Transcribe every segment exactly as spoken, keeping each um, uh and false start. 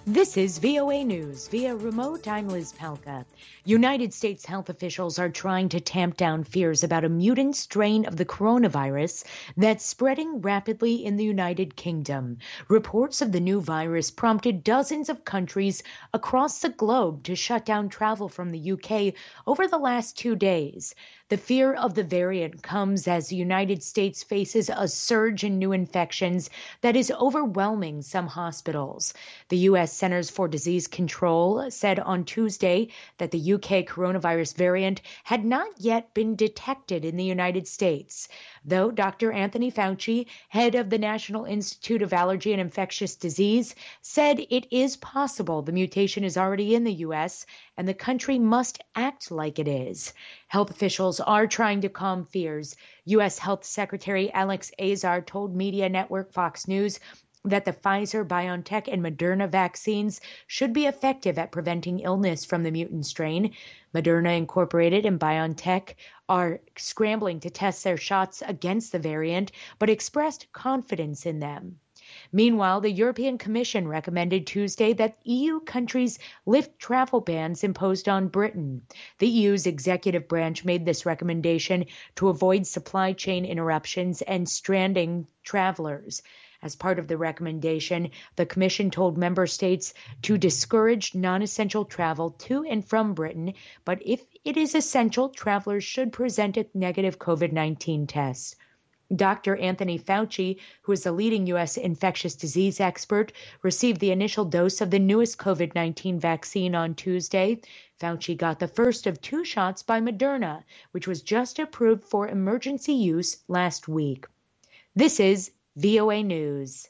This is V O A News. Via remote, I'm Liz Palka. United States health officials are trying to tamp down fears about a mutant strain of the coronavirus that's spreading rapidly in the United Kingdom. Reports of the new virus prompted dozens of countries across the globe to shut down travel from the U K over the last two days. The fear of the variant comes as the United States faces a surge in new infections that is overwhelming some hospitals. The U S Centers for Disease Control said on Tuesday that the U K coronavirus variant had not yet been detected in the United States, though Doctor Anthony Fauci, head of the National Institute of Allergy and Infectious Disease, said it is possible the mutation is already in the U S and the country must act like it is. Health officials are trying to calm fears. U S Health Secretary Alex Azar told media network Fox News that the Pfizer, BioNTech, and Moderna vaccines should be effective at preventing illness from the mutant strain. Moderna Incorporated and BioNTech are scrambling to test their shots against the variant, but expressed confidence in them. Meanwhile, the European Commission recommended Tuesday that E U countries lift travel bans imposed on Britain. The E U's executive branch made this recommendation to avoid supply chain interruptions and stranding travelers. As part of the recommendation, the Commission told member states to discourage non-essential travel to and from Britain, but if it is essential, travelers should present a negative COVID nineteen test. Doctor Anthony Fauci, who is the leading U S infectious disease expert, received the initial dose of the newest COVID nineteen vaccine on Tuesday. Fauci got the first of two shots by Moderna, which was just approved for emergency use last week. This is V O A News.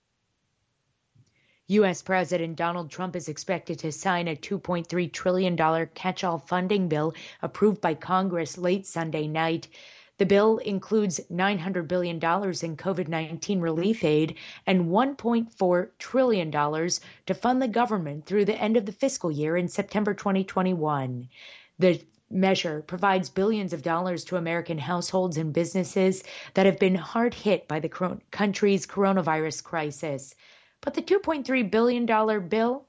U S President Donald Trump is expected to sign a two point three trillion dollars catch-all funding bill approved by Congress late Sunday night. The bill includes nine hundred billion dollars in COVID nineteen relief aid and one point four trillion dollars to fund the government through the end of the fiscal year in September twenty twenty-one. The measure provides billions of dollars to American households and businesses that have been hard hit by the country's coronavirus crisis. But the two point three billion dollars bill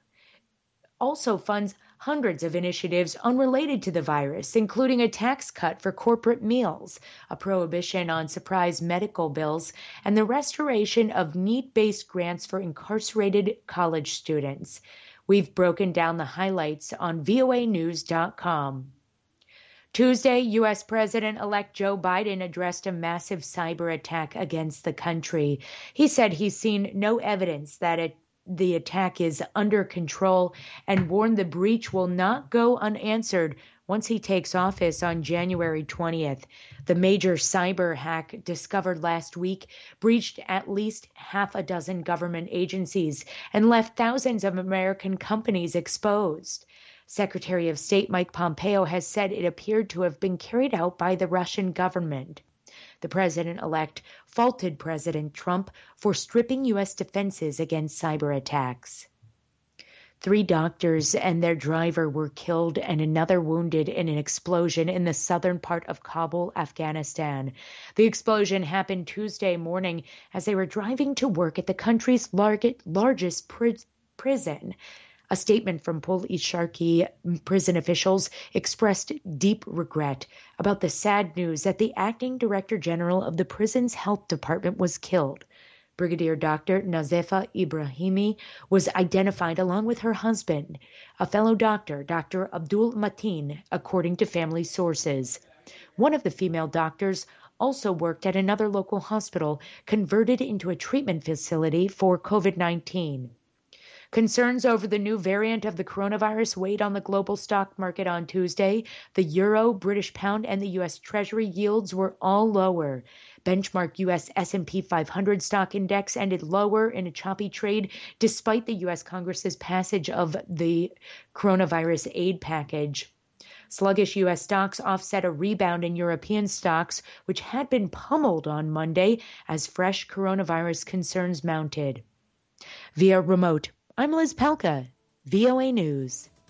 also funds hundreds of initiatives unrelated to the virus, including a tax cut for corporate meals, a prohibition on surprise medical bills, and the restoration of need-based grants for incarcerated college students. We've broken down the highlights on V O A news dot com. Tuesday, U S President-elect Joe Biden addressed a massive cyber attack against the country. He said he's seen no evidence that it, the attack is under control and warned the breach will not go unanswered once he takes office on January twentieth. The major cyber hack discovered last week breached at least half a dozen government agencies and left thousands of American companies exposed. Secretary of State Mike Pompeo has said it appeared to have been carried out by the Russian government. The president-elect faulted President Trump for stripping U S defenses against cyber attacks. Three doctors and their driver were killed and another wounded in an explosion in the southern part of Kabul, Afghanistan. The explosion happened Tuesday morning as they were driving to work at the country's largest prison. A statement from Pul-e-Charkhi prison officials expressed deep regret about the sad news that the acting director general of the prison's health department was killed. Brigadier Doctor Nazefa Ibrahimi was identified along with her husband, a fellow doctor, Doctor Abdul Mateen, according to family sources. One of the female doctors also worked at another local hospital converted into a treatment facility for COVID nineteen. Concerns over the new variant of the coronavirus weighed on the global stock market on Tuesday. The euro, British pound, and the U S Treasury yields were all lower. Benchmark U S S and P five hundred stock index ended lower in a choppy trade despite the U S Congress's passage of the coronavirus aid package. Sluggish U S stocks offset a rebound in European stocks, which had been pummeled on Monday as fresh coronavirus concerns mounted. Via remote, I'm Liz Palka, V O A News.